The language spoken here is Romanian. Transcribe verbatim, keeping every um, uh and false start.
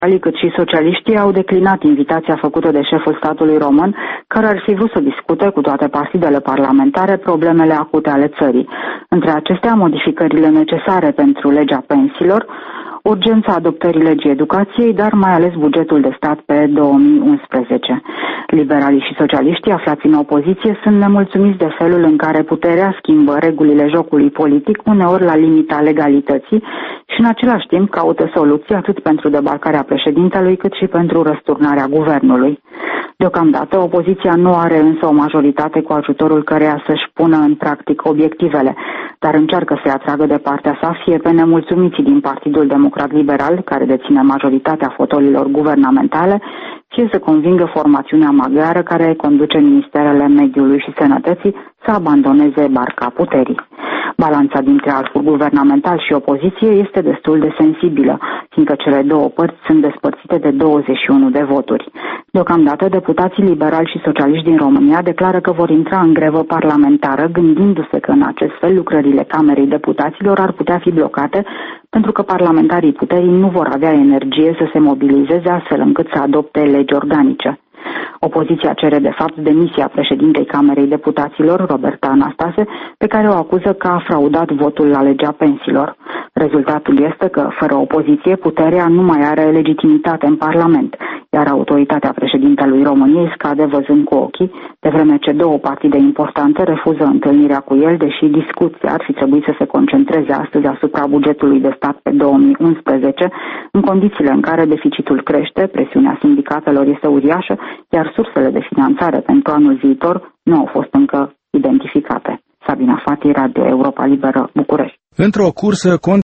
cât și socialiștii au declinat invitația făcută de șeful statului român, care ar fi vrut să discute cu toate partidele parlamentare problemele acute ale țării. Între acestea, modificările necesare pentru legea pensiilor, urgența adoptării legii educației, dar mai ales bugetul de stat pe două mii unsprezece. Liberalii și socialiștii aflați în opoziție sunt nemulțumiți de felul în care puterea schimbă regulile jocului politic, uneori la limita legalității, și în același timp caută soluții atât pentru debarcarea președintelui cât și pentru răsturnarea guvernului. Deocamdată, opoziția nu are însă o majoritate cu ajutorul căreia să-și pună în practic obiectivele, dar încearcă să-i atragă de partea sa fie pe nemulțumiții din Partidul Democrat Liberal, care deține majoritatea fotolilor guvernamentale, fie să convingă formațiunea maghiară care conduce ministerele mediului și sănătății să abandoneze barca puterii. Balanța dintre arcul guvernamental și opoziție este destul de sensibilă, fiindcă cele două părți sunt despărțite de douăzeci și unu de voturi. Deocamdată, deputații liberali și socialiști din România declară că vor intra în grevă parlamentară, gândindu-se că în acest fel lucrările Camerei Deputaților ar putea fi blocate, pentru că parlamentarii puterii nu vor avea energie să se mobilizeze astfel încât să adopte legi organice. Opoziția cere de fapt demisia președintei Camerei Deputaților, Roberta Anastase, pe care o acuză că a fraudat votul la legea pensiilor. Rezultatul este că, fără opoziție, puterea nu mai are legitimitate în Parlament, iar autoritatea președintelui României scade văzând cu ochii, de vreme ce două partide importante refuză întâlnirea cu el, deși discuția ar fi trebuit să se concentreze astăzi asupra bugetului de stat pe două mii unsprezece, în condițiile în care deficitul crește, presiunea sindicatelor este uriașă, iar sursele de finanțare pentru anul viitor nu au fost încă identificate. Sabina Fati, Radio Europa Liberă, București. Într-o cursă